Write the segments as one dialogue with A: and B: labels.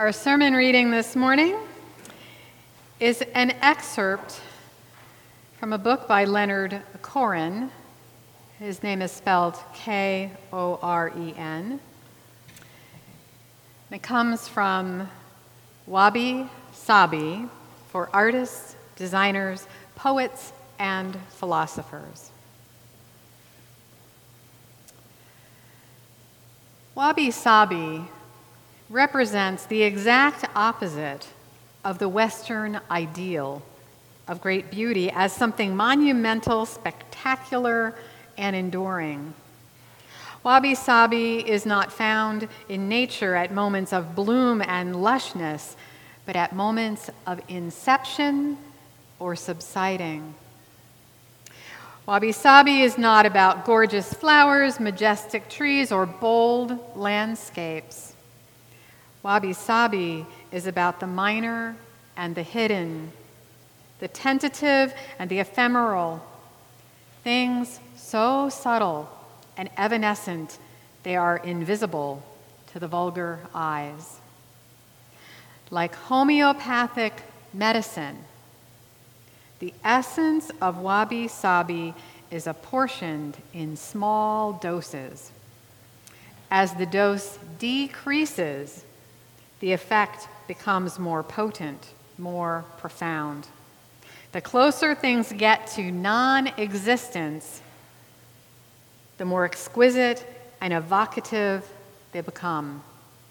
A: Our sermon reading this morning is an excerpt from a book by Leonard Koren. His name is spelled Koren. It comes from Wabi Sabi for artists, designers, poets, and philosophers. Wabi Sabi represents the exact opposite of the Western ideal of great beauty as something monumental, spectacular, and enduring. Wabi Sabi is not found in nature at moments of bloom and lushness, but at moments of inception or subsiding. Wabi Sabi is not about gorgeous flowers, majestic trees, or bold landscapes. Wabi Sabi is about the minor and the hidden, the tentative and the ephemeral, things so subtle and evanescent they are invisible to the vulgar eyes. Like homeopathic medicine, the essence of Wabi Sabi is apportioned in small doses. As the dose decreases, the effect becomes more potent, more profound. The closer things get to non-existence, the more exquisite and evocative they become.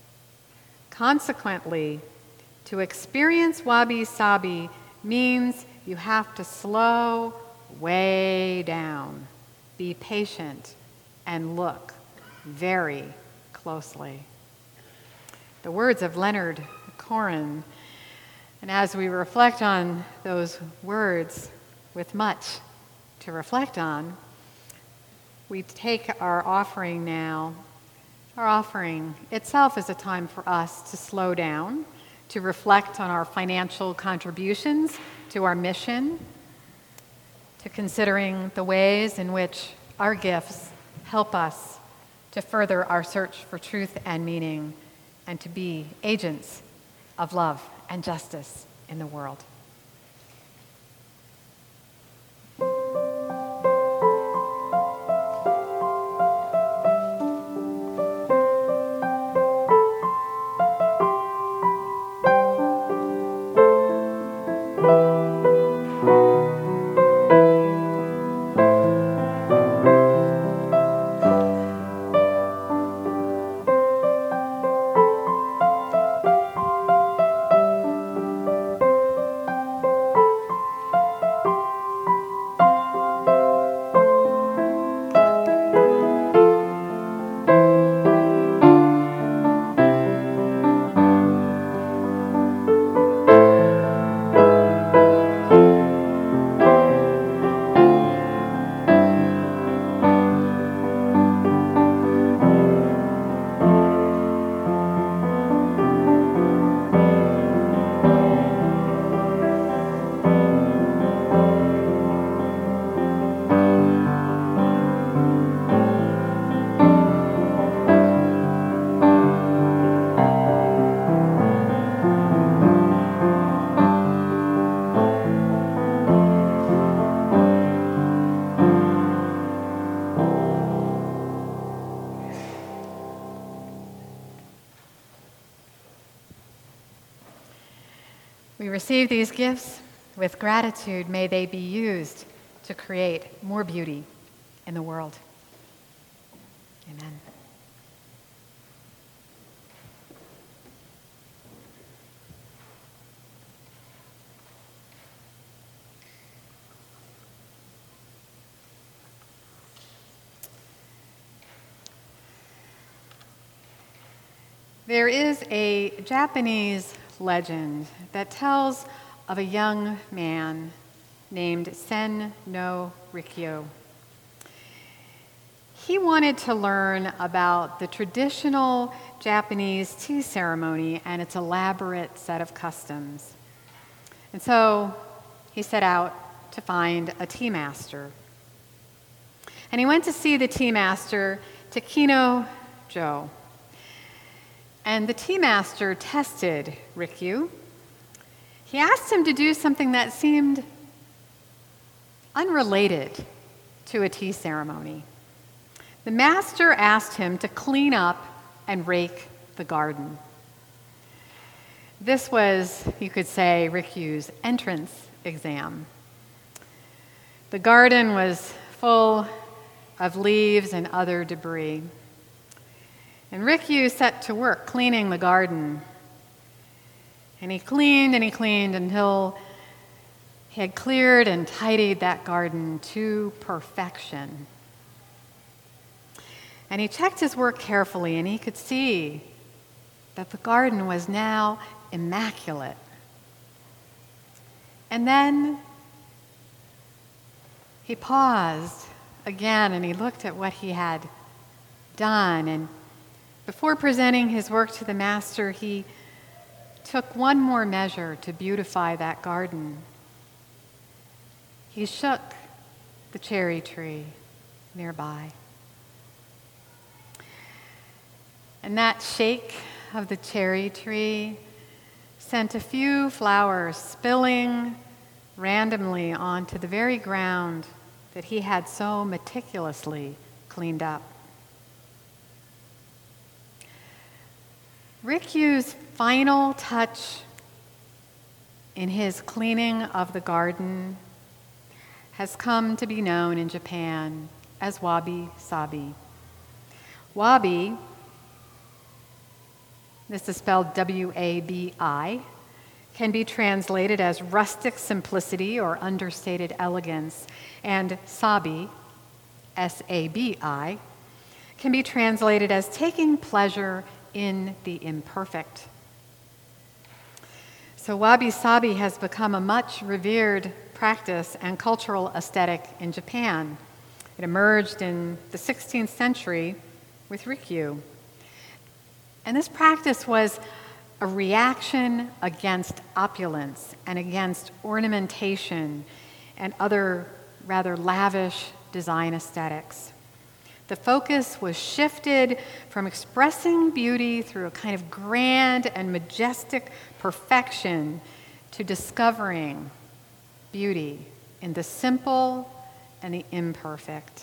A: Consequently, to experience Wabi Sabi means you have to slow way down, be patient, and look very closely. The words of Leonard Koren, and as we reflect on those words with much to reflect on, we take our offering now. Our offering itself is a time for us to slow down, to reflect on our financial contributions to our mission, to considering the ways in which our gifts help us to further our search for truth and meaning, and to be agents of love and justice in the world. We receive these gifts with gratitude. May they be used to create more beauty in the world. Amen. There is a Japanese legend that tells of a young man named Sen no Rikyo. He wanted to learn about the traditional Japanese tea ceremony and its elaborate set of customs. And so he set out to find a tea master. And he went to see the tea master, Takino Joe. And the tea master tested Rikyū. He asked him to do something that seemed unrelated to a tea ceremony. The master asked him to clean up and rake the garden. This was, you could say, Rikyū's entrance exam. The garden was full of leaves and other debris. And Rikyū set to work cleaning the garden. And he cleaned until he had cleared and tidied that garden to perfection. And he checked his work carefully, and he could see that the garden was now immaculate. And then he paused again, and he looked at what he had done. And before presenting his work to the master, he took one more measure to beautify that garden. He shook the cherry tree nearby. And that shake of the cherry tree sent a few flowers spilling randomly onto the very ground that he had so meticulously cleaned up. Rikyū's final touch in his cleaning of the garden has come to be known in Japan as wabi-sabi. Wabi, this is spelled W-A-B-I, can be translated as rustic simplicity or understated elegance, and sabi, S-A-B-I, can be translated as taking pleasure in the imperfect. So wabi-sabi has become a much revered practice and cultural aesthetic in Japan. It emerged in the 16th century with Rikyū. And this practice was a reaction against opulence and against ornamentation and other rather lavish design aesthetics. The focus was shifted from expressing beauty through a kind of grand and majestic perfection to discovering beauty in the simple and the imperfect.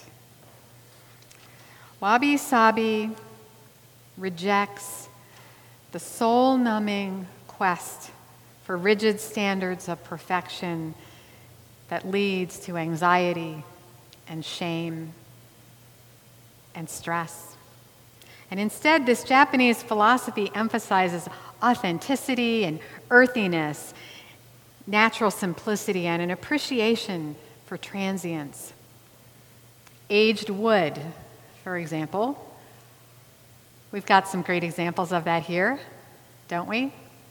A: Wabi-sabi rejects the soul-numbing quest for rigid standards of perfection that leads to anxiety and shame and stress. And instead, this Japanese philosophy emphasizes authenticity and earthiness, natural simplicity, and an appreciation for transience. Aged wood, for example. We've got some great examples of that here, don't we?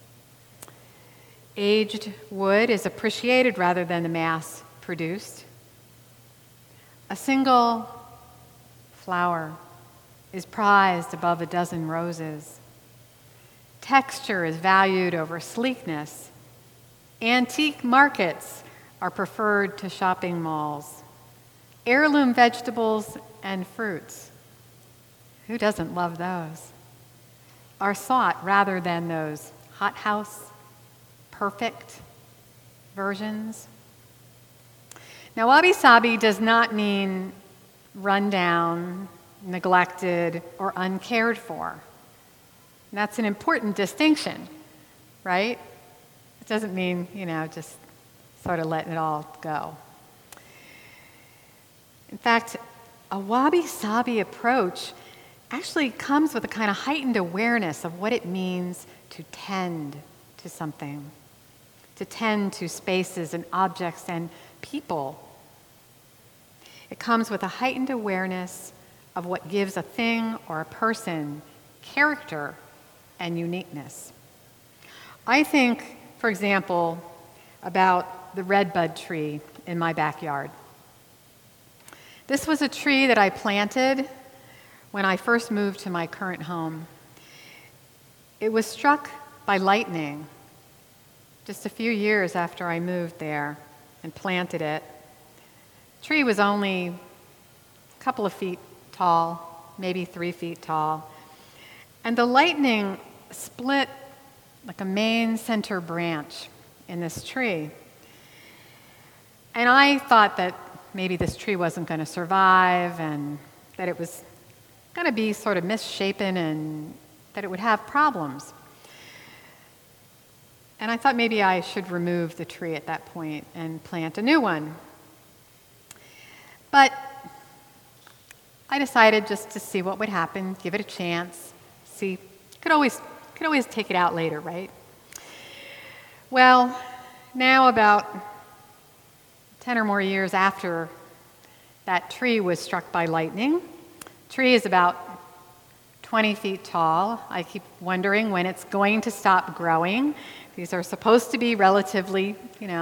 A: Aged wood is appreciated rather than the mass-produced. A single flower is prized above a dozen roses. Texture is valued over sleekness. Antique markets are preferred to shopping malls. Heirloom vegetables and fruits, who doesn't love those, are sought rather than those hothouse, perfect versions. Now, wabi-sabi does not mean run down, neglected, or uncared for. And that's an important distinction, right? It doesn't mean, just sort of letting it all go. In fact, a wabi-sabi approach actually comes with a kind of heightened awareness of what it means to tend to something, to tend to spaces and objects and people. It comes with a heightened awareness of what gives a thing or a person character and uniqueness. I think, for example, about the redbud tree in my backyard. This was a tree that I planted when I first moved to my current home. It was struck by lightning just a few years after I moved there and planted it. The tree was only a couple of feet tall, maybe 3 feet tall. And the lightning split, like a main center branch in this tree. And I thought that maybe this tree wasn't going to survive and that it was going to be sort of misshapen and that it would have problems. And I thought maybe I should remove the tree at that point and plant a new one. But I decided just to see what would happen, give it a chance, see. Could always take it out later, right? Well, now about 10 or more years after that tree was struck by lightning, the tree is about 20 feet tall. I keep wondering when it's going to stop growing. These are supposed to be relatively,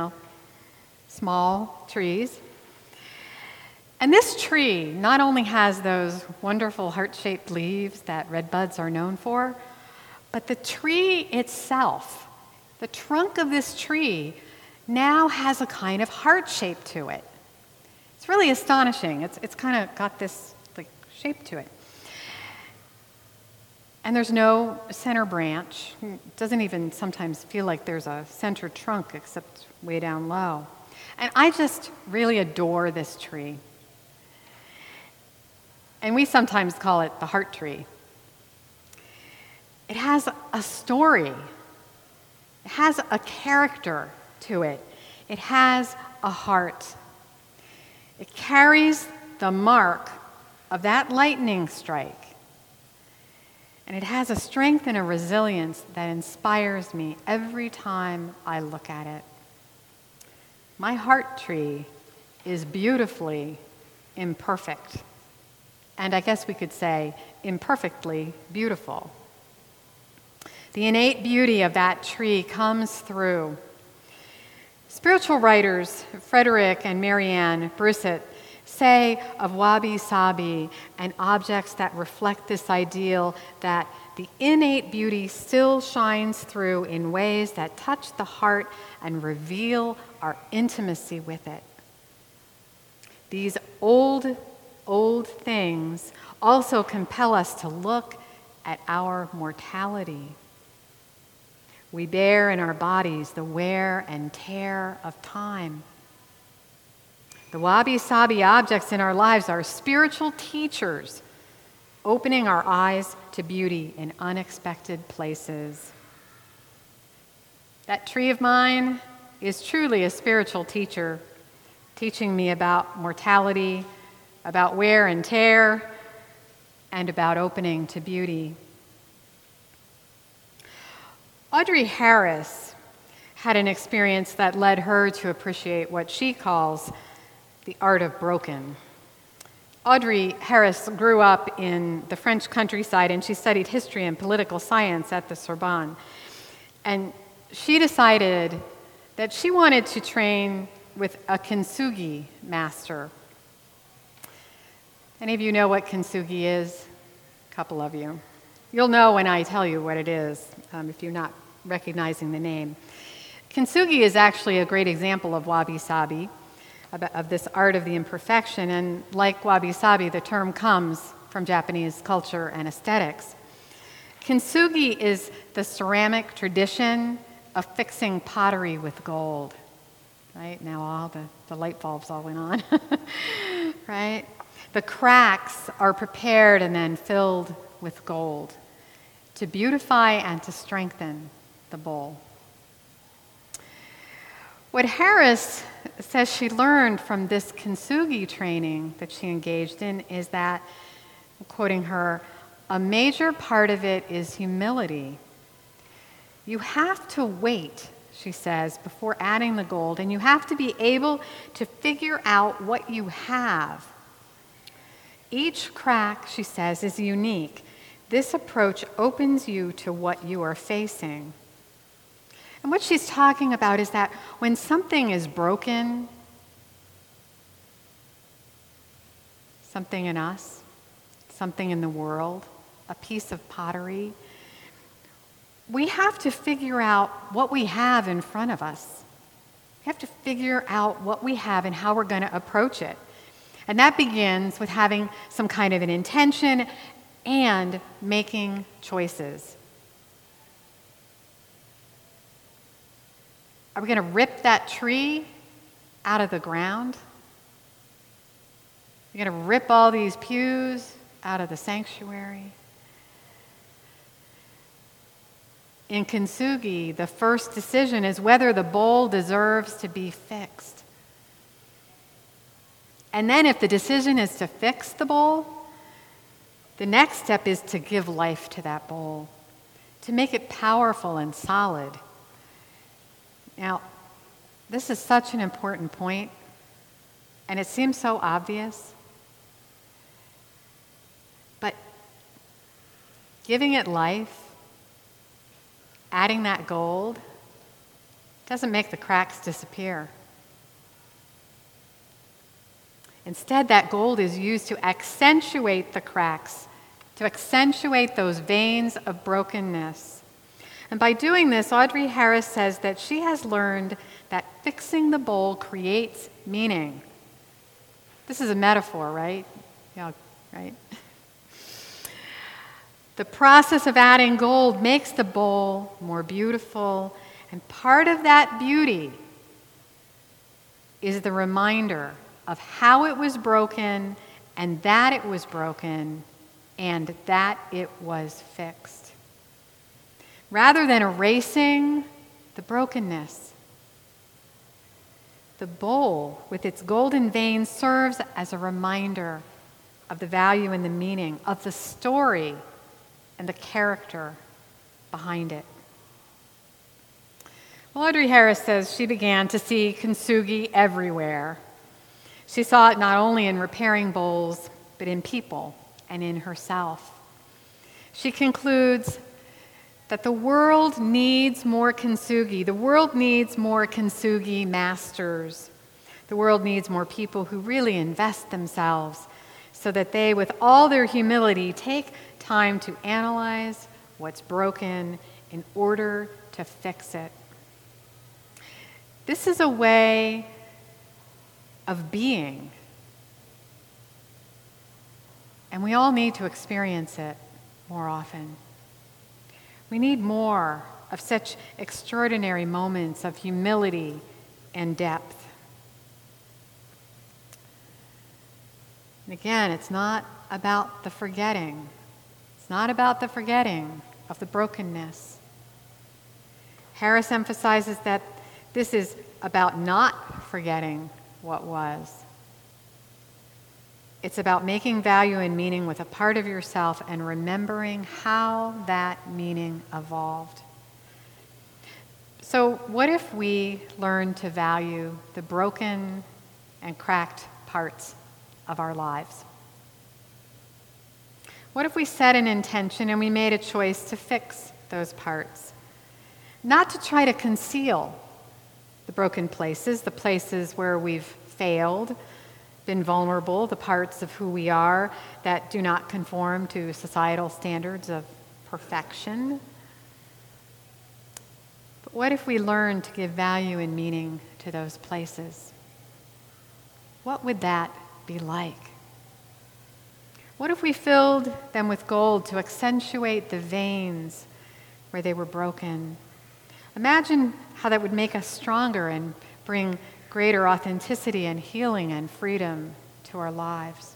A: small trees. And this tree not only has those wonderful heart-shaped leaves that redbuds are known for, but the tree itself, the trunk of this tree, now has a kind of heart shape to it. It's really astonishing. It's kind of got this shape to it. And there's no center branch. It doesn't even sometimes feel like there's a center trunk except way down low. And I just really adore this tree. And we sometimes call it the heart tree. It has a story. It has a character to it. It has a heart. It carries the mark of that lightning strike. And it has a strength and a resilience that inspires me every time I look at it. My heart tree is beautifully imperfect. And I guess we could say imperfectly beautiful. The innate beauty of that tree comes through. Spiritual writers Frederick and Marianne Brusset say of wabi-sabi and objects that reflect this ideal that the innate beauty still shines through in ways that touch the heart and reveal our intimacy with it. These old things also compel us to look at our mortality. We bear in our bodies the wear and tear of time. The wabi-sabi objects in our lives are spiritual teachers, opening our eyes to beauty in unexpected places. That tree of mine is truly a spiritual teacher, teaching me about mortality, about wear and tear, and about opening to beauty. Audrey Harris had an experience that led her to appreciate what she calls the art of broken. Audrey Harris grew up in the French countryside and she studied history and political science at the Sorbonne. And she decided that she wanted to train with a kintsugi master. Any of you know what kintsugi is? A couple of you. You'll know when I tell you what it is, if you're not recognizing the name. Kintsugi is actually a great example of wabi-sabi, of this art of the imperfection, and like wabi-sabi, the term comes from Japanese culture and aesthetics. Kintsugi is the ceramic tradition of fixing pottery with gold. Right? Now all the light bulbs all went on. Right? The cracks are prepared and then filled with gold to beautify and to strengthen the bowl. What Harris says she learned from this kintsugi training that she engaged in is that, I'm quoting her, a major part of it is humility. You have to wait, she says, before adding the gold, and you have to be able to figure out what you have. Each crack, she says, is unique. This approach opens you to what you are facing. And what she's talking about is that when something is broken, something in us, something in the world, a piece of pottery, we have to figure out what we have in front of us. We have to figure out what we have and how we're going to approach it. And that begins with having some kind of an intention and making choices. Are we going to rip that tree out of the ground? We're going to rip all these pews out of the sanctuary? In kintsugi, the first decision is whether the bowl deserves to be fixed. And then if the decision is to fix the bowl, the next step is to give life to that bowl, to make it powerful and solid. Now, this is such an important point, and it seems so obvious, but giving it life, adding that gold, doesn't make the cracks disappear. Instead, that gold is used to accentuate the cracks, to accentuate those veins of brokenness. And by doing this, Audrey Harris says that she has learned that fixing the bowl creates meaning. This is a metaphor, right? Yeah, right? The process of adding gold makes the bowl more beautiful, and part of that beauty is the reminder of how it was broken, and that it was broken, and that it was fixed. Rather than erasing the brokenness, the bowl with its golden veins serves as a reminder of the value and the meaning of the story and the character behind it. Well, Audrey Harris says she began to see kintsugi everywhere. She saw it not only in repairing bowls, but in people and in herself. She concludes that the world needs more kintsugi. The world needs more kintsugi masters. The world needs more people who really invest themselves so that they, with all their humility, take time to analyze what's broken in order to fix it. This is a way of being, and we all need to experience it more often. We need more of such extraordinary moments of humility and depth. And again, it's not about the forgetting. It's not about the forgetting of the brokenness. Harris emphasizes that this is about not forgetting what was. It's about making value and meaning with a part of yourself and remembering how that meaning evolved. So what if we learn to value the broken and cracked parts of our lives? What if we set an intention and we made a choice to fix those parts? Not to try to conceal the broken places, the places where we've failed, been vulnerable, the parts of who we are that do not conform to societal standards of perfection. But what if we learn to give value and meaning to those places? What would that be like? What if we filled them with gold to accentuate the veins where they were broken? Imagine how that would make us stronger and bring greater authenticity and healing and freedom to our lives.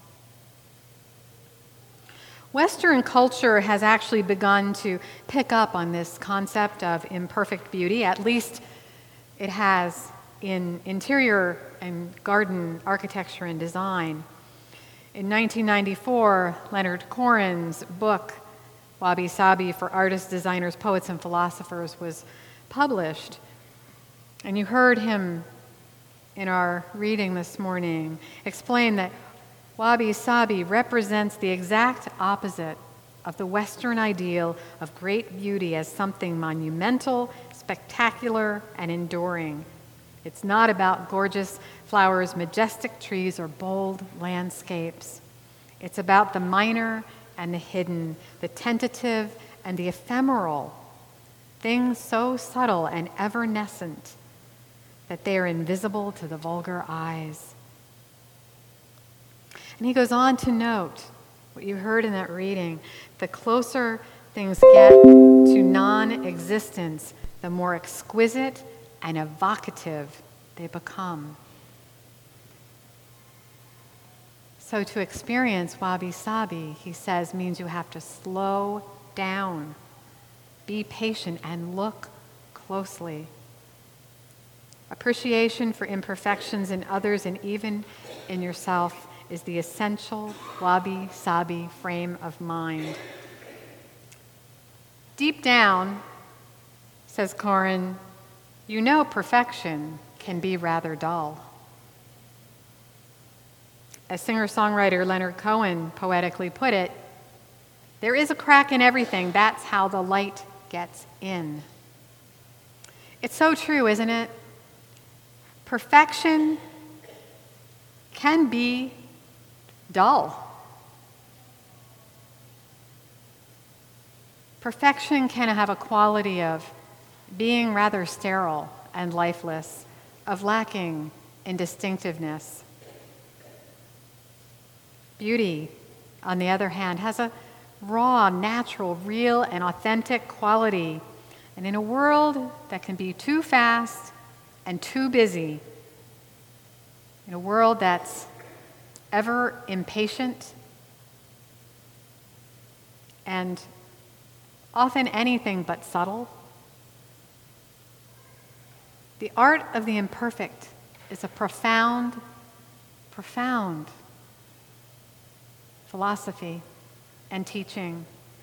A: Western culture has actually begun to pick up on this concept of imperfect beauty. At least it has in interior and garden architecture and design. In 1994, Leonard Cohen's book, Wabi Sabi for Artists, Designers, Poets, and Philosophers, was published. And you heard him in our reading this morning explain that Wabi Sabi represents the exact opposite of the Western ideal of great beauty as something monumental, spectacular, and enduring. It's not about gorgeous flowers, majestic trees, or bold landscapes. It's about the minor and the hidden, the tentative and the ephemeral, things so subtle and evanescent that they are invisible to the vulgar eyes. And he goes on to note what you heard in that reading: the closer things get to non-existence, the more exquisite and evocative they become. So to experience wabi-sabi, he says, means you have to slow down, be patient, and look closely. Appreciation for imperfections in others and even in yourself is the essential wabi-sabi frame of mind. Deep down, says Corin, you know perfection can be rather dull. As singer-songwriter Leonard Cohen poetically put it, there is a crack in everything. That's how the light gets in. It's so true, isn't it? Perfection can be dull. Perfection can have a quality of being rather sterile and lifeless, of lacking in distinctiveness. Beauty, on the other hand, has a raw, natural, real, and authentic quality. And in a world that can be too fast and too busy, in a world that's ever impatient and often anything but subtle, the art of the imperfect is a profound, profound philosophy and teaching.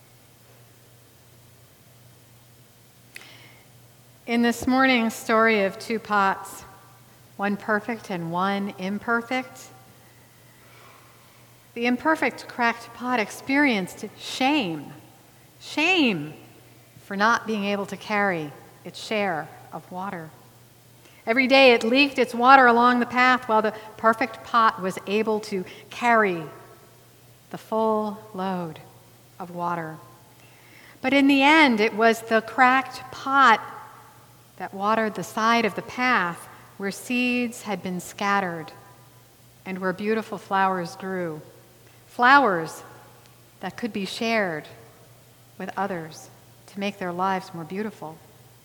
A: In this morning's story of two pots, one perfect and one imperfect, the imperfect cracked pot experienced shame for not being able to carry its share of water. Every day it leaked its water along the path while the perfect pot was able to carry the full load of water. But in the end, it was the cracked pot that watered the side of the path where seeds had been scattered and where beautiful flowers grew. Flowers that could be shared with others to make their lives more beautiful.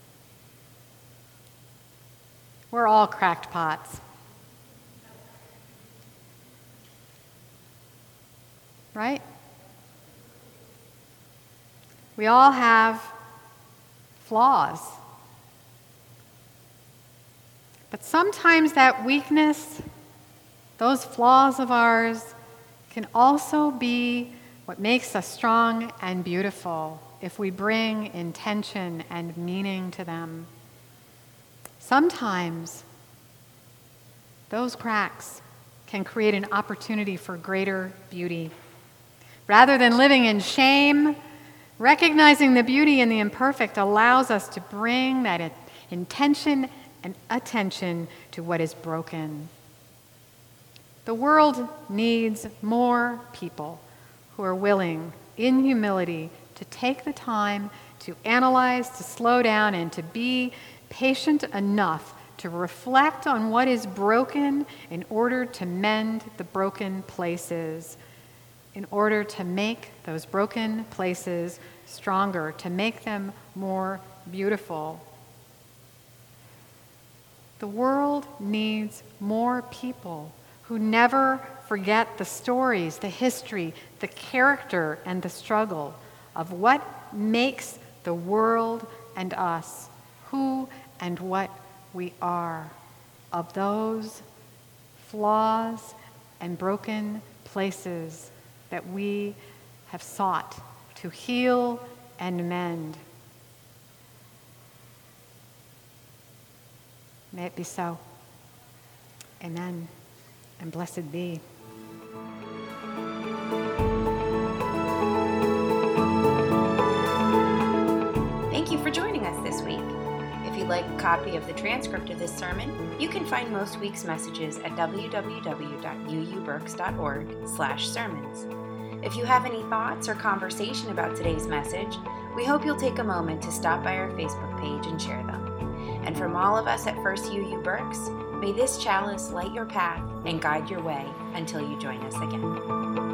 A: We're all cracked pots. Right? We all have flaws. But sometimes that weakness, those flaws of ours, can also be what makes us strong and beautiful if we bring intention and meaning to them. Sometimes those cracks can create an opportunity for greater beauty. Rather than living in shame, recognizing the beauty in the imperfect allows us to bring that intention and attention to what is broken. The world needs more people who are willing, in humility, to take the time to analyze, to slow down, and to be patient enough to reflect on what is broken in order to mend the broken places, in order to make those broken places stronger, to make them more beautiful. The world needs more people who never forget the stories, the history, the character, and the struggle of what makes the world and us who and what we are, of those flaws and broken places that we have sought to heal and mend. May it be so. Amen. And blessed be.
B: Thank you for joining us this week. If you'd like a copy of the transcript of this sermon, you can find most week's messages at www.uuberks.org/sermons. If you have any thoughts or conversation about today's message, we hope you'll take a moment to stop by our Facebook page and share them. And from all of us at First UU Berks, may this chalice light your path and guide your way until you join us again.